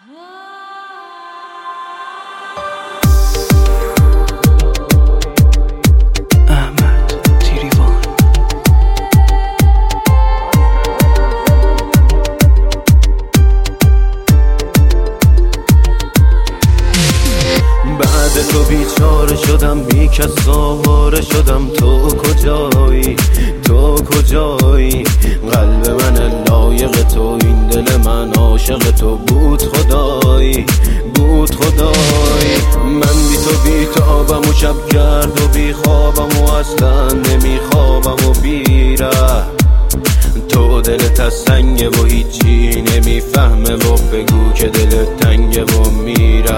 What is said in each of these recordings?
بعد تو بیچاره شدم، بی کس آواره شدم. تو کجایی؟ تو کجایی؟ قلب من لایق تو، این دل من عاشق تو. بود خدایی، بود خدایی. من بی تو بی تابم و شب گرد و بی خوابم و اصلا نمیخوابم و بیره. تو دلت از سنگه و هیچی نمیفهمه و بگو که دلت تنگه و میره.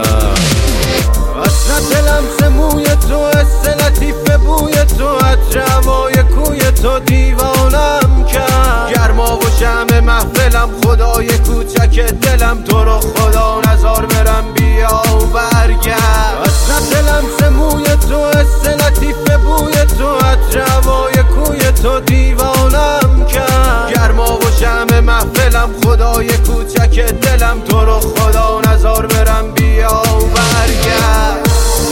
حسرت لمس موی تو، حس لطیف بوی تو، عطر هوای کوی تو دیوانم کرد. گرما و شمع محفلم، خدای کوچک دلم. تو رو خدا نزار برم بیا و برگرد. حسرت لمس موی تو، حس لطیف بوی تو، عطر هوای کوی تو دیوانم کرد. گرما و شمع محفلم، خدای کوچک دلم. تو رو خدا نزار برم بیا و برگرد.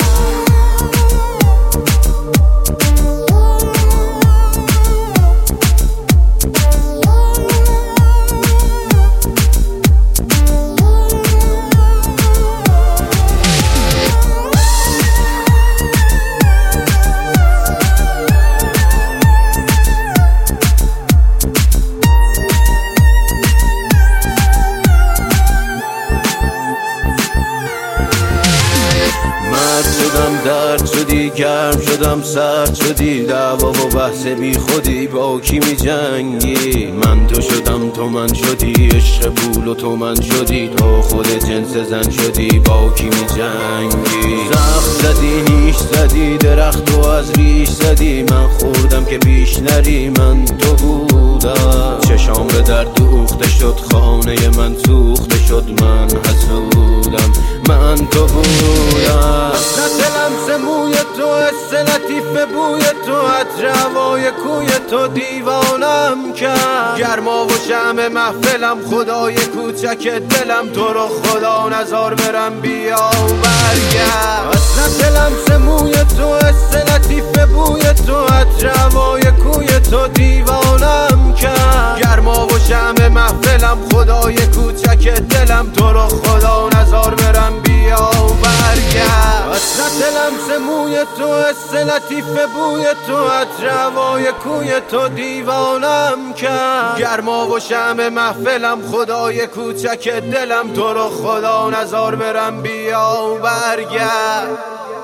درد شدی، گرم شدم، سرد شدی. دعوا و بحث بی خودی، با کی می جنگی؟ من تو شدم تو من شدی، عشق پول و تو من شدی. تو خود جنس زن شدی، با کی می جنگی؟ زخم زدی، نیش زدی، درخت و از ریش زدی. من خوردم که بیش نری، من تو بودم. چشام به درد دوخته شد، خانه من سوخته شد. من حسودم، من تو بودم. لمس موی تو، حس لطیف بوی تو، عطر هوای کوی تو دیوانم کرد. گرما و شمع محفلم، خدای کوچک دلم. تو رو خدا نزار برم بیا و برگرد. حسرت لمس موی تو، حس لطیف بوی تو، عطر هوای کوی تو دیوانم کرد. گرما و شمع محفلم، خدای کوچک دلم. تو رو خدا نزار برم بیا و برگرد. حسرت لمس موی تو، حس لطیف بوی تو، عطر هوای کوی تو دیوانم کرد. گرما و شمع محفلم، خدای کوچک دلم. تو رو خدا نزار برم بیا و برگرد.